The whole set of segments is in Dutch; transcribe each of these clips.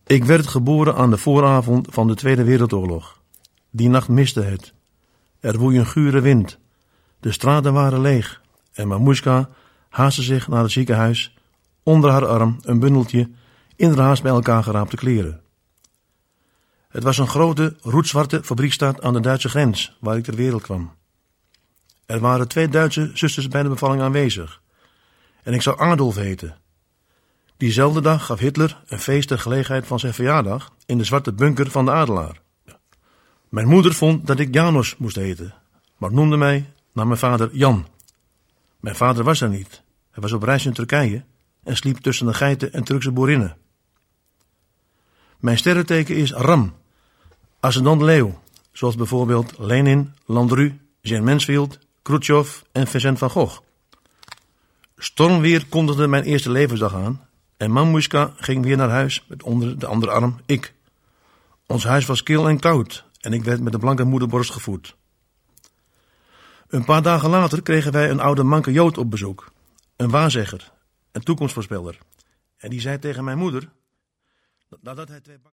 Ik werd geboren aan de vooravond van de Tweede Wereldoorlog. Die nacht miste het. Er woei een gure wind. De straten waren leeg en Mamushka haastte zich naar het ziekenhuis, onder haar arm een bundeltje inderhaast bij elkaar geraapte kleren. Het was een grote, roetzwarte fabriekstad aan de Duitse grens, waar ik ter wereld kwam. Er waren 2 Duitse zusters bij de bevalling aanwezig. En ik zou Adolf heten. Diezelfde dag gaf Hitler een feest ter gelegenheid van zijn verjaardag in de zwarte bunker van de Adelaar. Mijn moeder vond dat ik Janos moest heten, maar noemde mij naar mijn vader Jan. Mijn vader was er niet. Hij was op reis in Turkije en sliep tussen de geiten en Turkse boerinnen. Mijn sterrenteken is Ram, ascendant leeuw, zoals bijvoorbeeld Lenin, Landru, Jean Mansfield, Khrushchev en Vincent van Gogh. Stormweer kondigde mijn eerste levensdag aan en Mamushka ging weer naar huis met onder de andere arm ik. Ons huis was kil en koud en ik werd met een blanke moederborst gevoed. Een paar dagen later kregen wij een oude manke Jood op bezoek, een waarzegger, een toekomstvoorspeller. En die zei tegen mijn moeder, nadat hij 2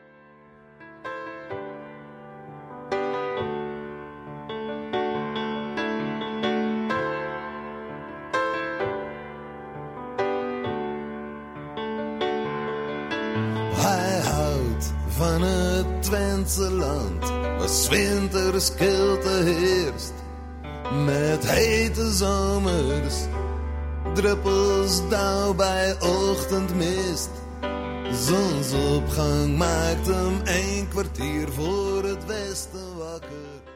Hij houdt van het Twentse land, waar 's winters kilte heerst. Met hete zomers, druppels dauw bij ochtendmist. Zonsopgang maakt hem 1 kwartier voor het westen wakker.